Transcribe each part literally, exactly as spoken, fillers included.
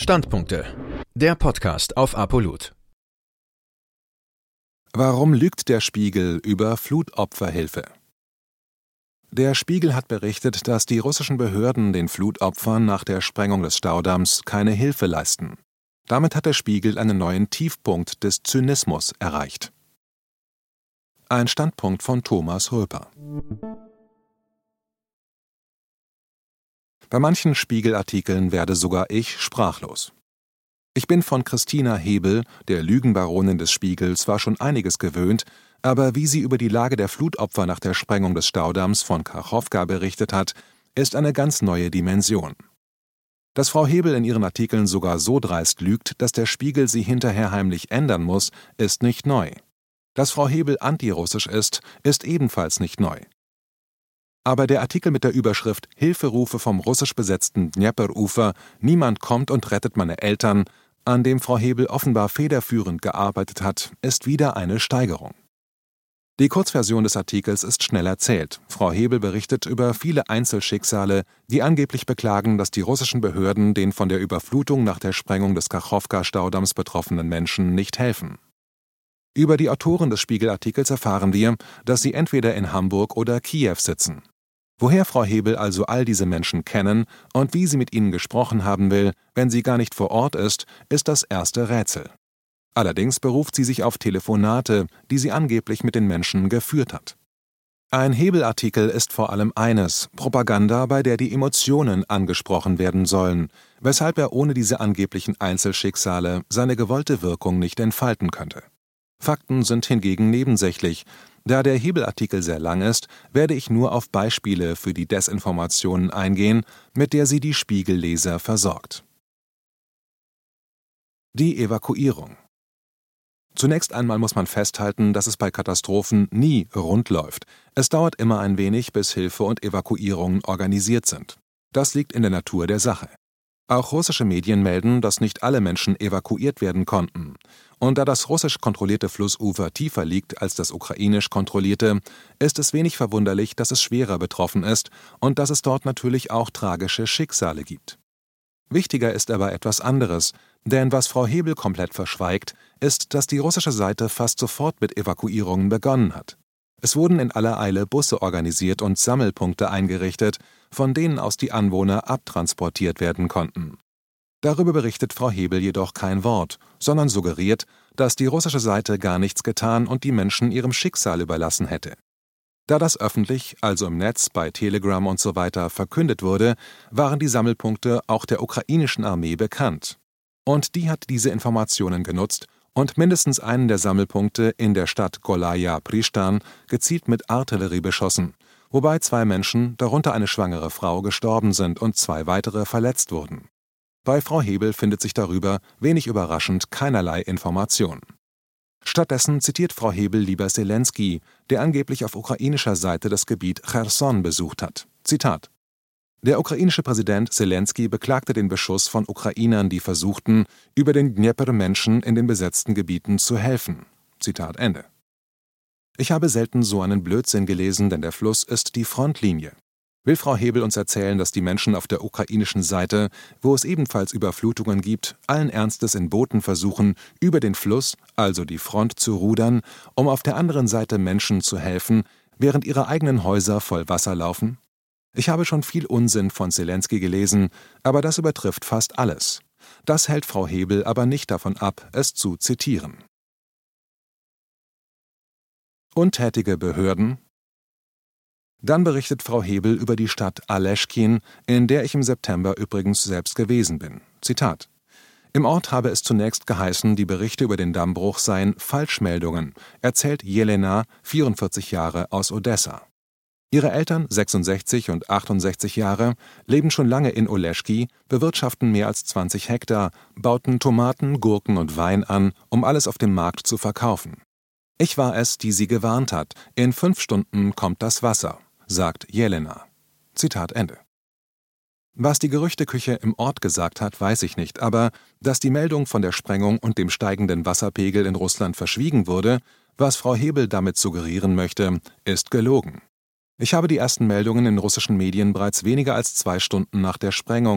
Standpunkte. Der Podcast auf Apollut. Warum lügt der Spiegel über Flutopferhilfe? Der Spiegel hat berichtet, dass die russischen Behörden den Flutopfern nach der Sprengung des Staudamms keine Hilfe leisten. Damit hat der Spiegel einen neuen Tiefpunkt des Zynismus erreicht. Ein Standpunkt von Thomas Röper. Bei manchen Spiegelartikeln werde sogar ich sprachlos. Ich bin von Christina Hebel, der Lügenbaronin des Spiegel, zwar schon einiges gewöhnt, aber wie sie über die Lage der Flutopfer nach der Sprengung des Staudamms von Kachowka berichtet hat, ist eine ganz neue Dimension. Dass Frau Hebel in ihren Artikeln sogar so dreist lügt, dass der Spiegel sie hinterher heimlich ändern muss, ist nicht neu. Dass Frau Hebel antirussisch ist, ist ebenfalls nicht neu. Aber der Artikel mit der Überschrift »Hilferufe vom russisch besetzten Dnjeprufer, niemand kommt und rettet meine Eltern«, an dem Frau Hebel offenbar federführend gearbeitet hat, ist wieder eine Steigerung. Die Kurzversion des Artikels ist schnell erzählt. Frau Hebel berichtet über viele Einzelschicksale, die angeblich beklagen, dass die russischen Behörden den von der Überflutung nach der Sprengung des Kachowka-Staudamms betroffenen Menschen nicht helfen. Über die Autoren des Spiegelartikels erfahren wir, dass sie entweder in Hamburg oder Kiew sitzen. Woher Frau Hebel also all diese Menschen kennen und wie sie mit ihnen gesprochen haben will, wenn sie gar nicht vor Ort ist, ist das erste Rätsel. Allerdings beruft sie sich auf Telefonate, die sie angeblich mit den Menschen geführt hat. Ein Hebel-Artikel ist vor allem eines: Propaganda, bei der die Emotionen angesprochen werden sollen, weshalb er ohne diese angeblichen Einzelschicksale seine gewollte Wirkung nicht entfalten könnte. Fakten sind hingegen nebensächlich. Da der Hebel-Artikel sehr lang ist, werde ich nur auf Beispiele für die Desinformationen eingehen, mit der sie die Spiegelleser versorgt. Die Evakuierung. Zunächst einmal muss man festhalten, dass es bei Katastrophen nie rund läuft. Es dauert immer ein wenig, bis Hilfe und Evakuierungen organisiert sind. Das liegt in der Natur der Sache. Auch russische Medien melden, dass nicht alle Menschen evakuiert werden konnten. Und da das russisch kontrollierte Flussufer tiefer liegt als das ukrainisch kontrollierte, ist es wenig verwunderlich, dass es schwerer betroffen ist und dass es dort natürlich auch tragische Schicksale gibt. Wichtiger ist aber etwas anderes, denn was Frau Hebel komplett verschweigt, ist, dass die russische Seite fast sofort mit Evakuierungen begonnen hat. Es wurden in aller Eile Busse organisiert und Sammelpunkte eingerichtet, von denen aus die Anwohner abtransportiert werden konnten. Darüber berichtet Frau Hebel jedoch kein Wort, sondern suggeriert, dass die russische Seite gar nichts getan und die Menschen ihrem Schicksal überlassen hätte. Da das öffentlich, also im Netz, bei Telegram und so weiter, verkündet wurde, waren die Sammelpunkte auch der ukrainischen Armee bekannt. Und die hat diese Informationen genutzt und mindestens einen der Sammelpunkte in der Stadt Golaja Pristan gezielt mit Artillerie beschossen, wobei zwei Menschen, darunter eine schwangere Frau, gestorben sind und zwei weitere verletzt wurden. Bei Frau Hebel findet sich darüber, wenig überraschend, keinerlei Information. Stattdessen zitiert Frau Hebel lieber Selenskyj, der angeblich auf ukrainischer Seite das Gebiet Cherson besucht hat. Zitat: Der ukrainische Präsident Selenskyj beklagte den Beschuss von Ukrainern, die versuchten, über den Dnjepr Menschen in den besetzten Gebieten zu helfen. Zitat Ende. Ich habe selten so einen Blödsinn gelesen, denn der Fluss ist die Frontlinie. Will Frau Hebel uns erzählen, dass die Menschen auf der ukrainischen Seite, wo es ebenfalls Überflutungen gibt, allen Ernstes in Booten versuchen, über den Fluss, also die Front, zu rudern, um auf der anderen Seite Menschen zu helfen, während ihre eigenen Häuser voll Wasser laufen? Ich habe schon viel Unsinn von Selenskyj gelesen, aber das übertrifft fast alles. Das hält Frau Hebel aber nicht davon ab, es zu zitieren. Untätige Behörden. Dann berichtet Frau Hebel über die Stadt Aleschkin, in der ich im September übrigens selbst gewesen bin. Zitat: Im Ort habe es zunächst geheißen, die Berichte über den Dammbruch seien Falschmeldungen, erzählt Jelena, vierundvierzig Jahre, aus Odessa. Ihre Eltern, sechsundsechzig und achtundsechzig Jahre, leben schon lange in Oleschki, bewirtschaften mehr als zwanzig Hektar, bauten Tomaten, Gurken und Wein an, um alles auf dem Markt zu verkaufen. Ich war es, die sie gewarnt hat, in fünf Stunden kommt das Wasser, sagt Jelena. Zitat Ende. Was die Gerüchteküche im Ort gesagt hat, weiß ich nicht, aber dass die Meldung von der Sprengung und dem steigenden Wasserpegel in Russland verschwiegen wurde, was Frau Hebel damit suggerieren möchte, ist gelogen. Ich habe die ersten Meldungen in russischen Medien bereits weniger als zwei Stunden nach der Sprengung,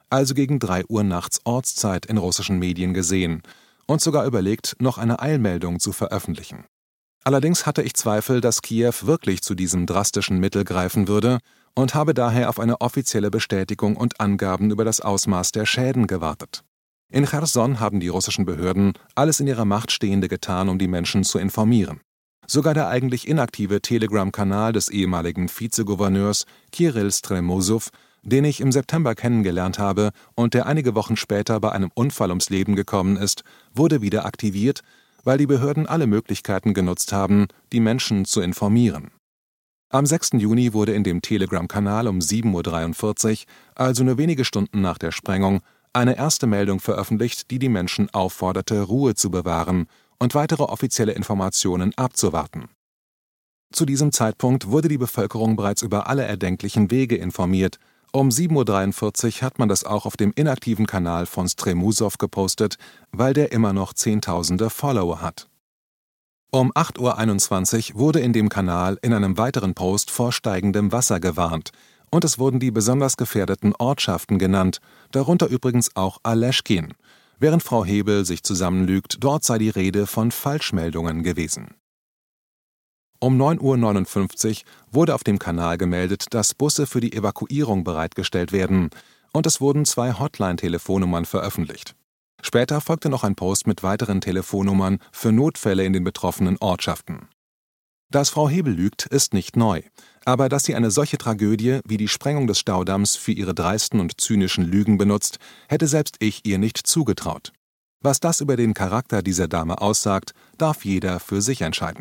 also gegen drei Uhr nachts Ortszeit, in russischen Medien gesehen und sogar überlegt, noch eine Eilmeldung zu veröffentlichen. Allerdings hatte ich Zweifel, dass Kiew wirklich zu diesem drastischen Mittel greifen würde und habe daher auf eine offizielle Bestätigung und Angaben über das Ausmaß der Schäden gewartet. In Cherson haben die russischen Behörden alles in ihrer Macht Stehende getan, um die Menschen zu informieren. Sogar der eigentlich inaktive Telegram-Kanal des ehemaligen Vizegouverneurs Kirill Stremosow, den ich im September kennengelernt habe und der einige Wochen später bei einem Unfall ums Leben gekommen ist, wurde wieder aktiviert, weil die Behörden alle Möglichkeiten genutzt haben, die Menschen zu informieren. Am sechsten Juni wurde in dem Telegram-Kanal um sieben Uhr dreiundvierzig, also nur wenige Stunden nach der Sprengung, eine erste Meldung veröffentlicht, die die Menschen aufforderte, Ruhe zu bewahren und weitere offizielle Informationen abzuwarten. Zu diesem Zeitpunkt wurde die Bevölkerung bereits über alle erdenklichen Wege informiert. Um sieben Uhr dreiundvierzig hat man das auch auf dem inaktiven Kanal von Stremosow gepostet, weil der immer noch Zehntausende Follower hat. Um acht Uhr einundzwanzig wurde in dem Kanal in einem weiteren Post vor steigendem Wasser gewarnt, und es wurden die besonders gefährdeten Ortschaften genannt, darunter übrigens auch Aleschkin, während Frau Hebel sich zusammenlügt, dort sei die Rede von Falschmeldungen gewesen. Um neun Uhr neunundfünfzig wurde auf dem Kanal gemeldet, dass Busse für die Evakuierung bereitgestellt werden, und es wurden zwei Hotline-Telefonnummern veröffentlicht. Später folgte noch ein Post mit weiteren Telefonnummern für Notfälle in den betroffenen Ortschaften. Dass Frau Hebel lügt, ist nicht neu, aber dass sie eine solche Tragödie wie die Sprengung des Staudamms für ihre dreisten und zynischen Lügen benutzt, hätte selbst ich ihr nicht zugetraut. Was das über den Charakter dieser Dame aussagt, darf jeder für sich entscheiden.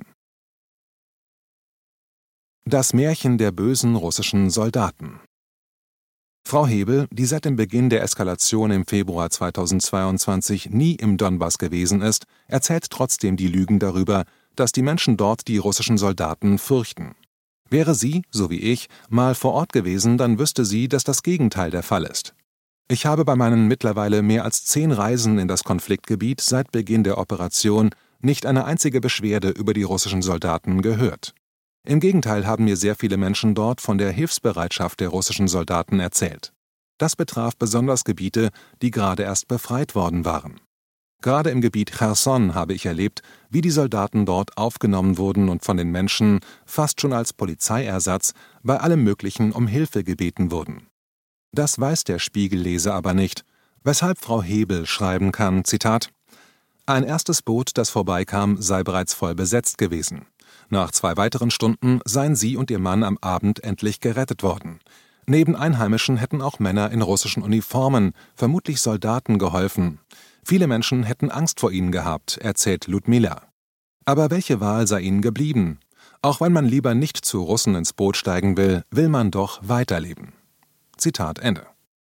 Das Märchen der bösen russischen Soldaten. Frau Hebel, die seit dem Beginn der Eskalation im Februar zweitausendzweiundzwanzig nie im Donbass gewesen ist, erzählt trotzdem die Lügen darüber, dass die Menschen dort die russischen Soldaten fürchten. Wäre sie, so wie ich, mal vor Ort gewesen, dann wüsste sie, dass das Gegenteil der Fall ist. Ich habe bei meinen mittlerweile mehr als zehn Reisen in das Konfliktgebiet seit Beginn der Operation nicht eine einzige Beschwerde über die russischen Soldaten gehört. Im Gegenteil haben mir sehr viele Menschen dort von der Hilfsbereitschaft der russischen Soldaten erzählt. Das betraf besonders Gebiete, die gerade erst befreit worden waren. Gerade im Gebiet Cherson habe ich erlebt, wie die Soldaten dort aufgenommen wurden und von den Menschen, fast schon als Polizeiersatz, bei allem Möglichen um Hilfe gebeten wurden. Das weiß der Spiegelleser aber nicht, weshalb Frau Hebel schreiben kann, Zitat, »Ein erstes Boot, das vorbeikam, sei bereits voll besetzt gewesen. Nach zwei weiteren Stunden seien sie und ihr Mann am Abend endlich gerettet worden. Neben Einheimischen hätten auch Männer in russischen Uniformen, vermutlich Soldaten, geholfen. Viele Menschen hätten Angst vor ihnen gehabt«, erzählt Ludmila. Aber welche Wahl sei ihnen geblieben? Auch wenn man lieber nicht zu Russen ins Boot steigen will, will man doch weiterleben. Zitat Ende.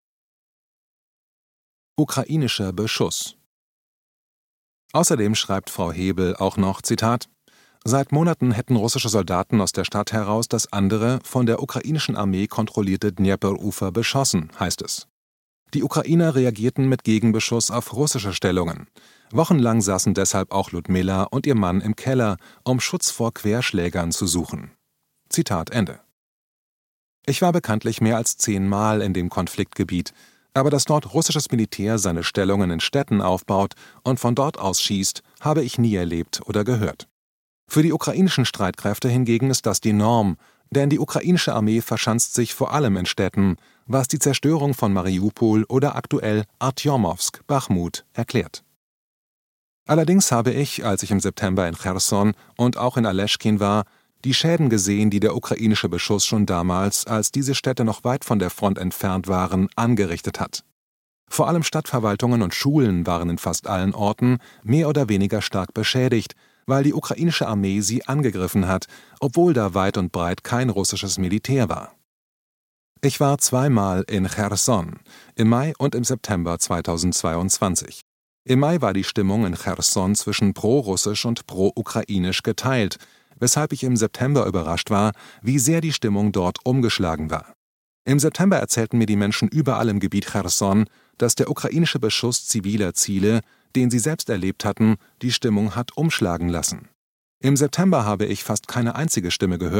Ukrainischer Beschuss. Außerdem schreibt Frau Hebel auch noch, Zitat, »Seit Monaten hätten russische Soldaten aus der Stadt heraus das andere, von der ukrainischen Armee kontrollierte Dnjeprufer beschossen«, heißt es. Die Ukrainer reagierten mit Gegenbeschuss auf russische Stellungen. Wochenlang saßen deshalb auch Ludmila und ihr Mann im Keller, um Schutz vor Querschlägern zu suchen. Zitat Ende. Ich war bekanntlich mehr als zehnmal in dem Konfliktgebiet, aber dass dort russisches Militär seine Stellungen in Städten aufbaut und von dort aus schießt, habe ich nie erlebt oder gehört. Für die ukrainischen Streitkräfte hingegen ist das die Norm, denn die ukrainische Armee verschanzt sich vor allem in Städten, was die Zerstörung von Mariupol oder aktuell Artjomowsk, Bachmut, erklärt. Allerdings habe ich, als ich im September in Cherson und auch in Aleschkin war, die Schäden gesehen, die der ukrainische Beschuss schon damals, als diese Städte noch weit von der Front entfernt waren, angerichtet hat. Vor allem Stadtverwaltungen und Schulen waren in fast allen Orten mehr oder weniger stark beschädigt, weil die ukrainische Armee sie angegriffen hat, obwohl da weit und breit kein russisches Militär war. Ich war zweimal in Cherson, im Mai und im September zweitausendzweiundzwanzig. Im Mai war die Stimmung in Cherson zwischen pro-russisch und pro-ukrainisch geteilt, weshalb ich im September überrascht war, wie sehr die Stimmung dort umgeschlagen war. Im September erzählten mir die Menschen überall im Gebiet Cherson, dass der ukrainische Beschuss ziviler Ziele, den sie selbst erlebt hatten, die Stimmung hat umschlagen lassen. Im September habe ich fast keine einzige Stimme gehört,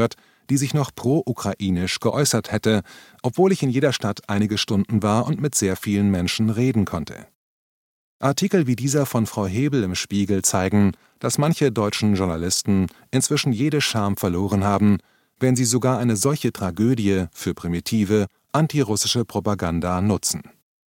die sich noch pro-ukrainisch geäußert hätte, obwohl ich in jeder Stadt einige Stunden war und mit sehr vielen Menschen reden konnte. Artikel wie dieser von Frau Hebel im Spiegel zeigen, dass manche deutschen Journalisten inzwischen jede Scham verloren haben, wenn sie sogar eine solche Tragödie für primitive, antirussische Propaganda nutzen.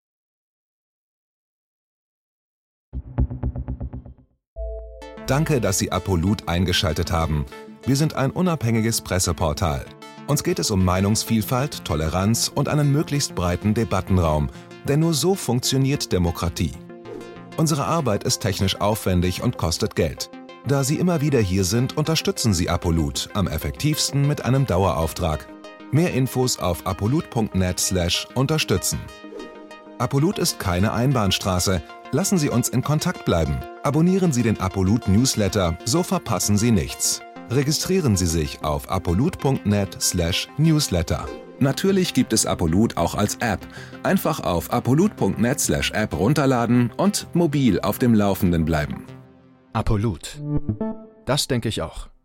Danke, dass Sie Apolut eingeschaltet haben. Wir sind ein unabhängiges Presseportal. Uns geht es um Meinungsvielfalt, Toleranz und einen möglichst breiten Debattenraum, denn nur so funktioniert Demokratie. Unsere Arbeit ist technisch aufwendig und kostet Geld. Da Sie immer wieder hier sind, unterstützen Sie Apolut am effektivsten mit einem Dauerauftrag. Mehr Infos auf apolut punkt net slash unterstützen. Apolut ist keine Einbahnstraße. Lassen Sie uns in Kontakt bleiben. Abonnieren Sie den Apolut Newsletter, so verpassen Sie nichts. Registrieren Sie sich auf apolut punkt net slash newsletter. Natürlich gibt es Apolut auch als App. Einfach auf apolut punkt net slash app runterladen und mobil auf dem Laufenden bleiben. Apolut. Das denke ich auch.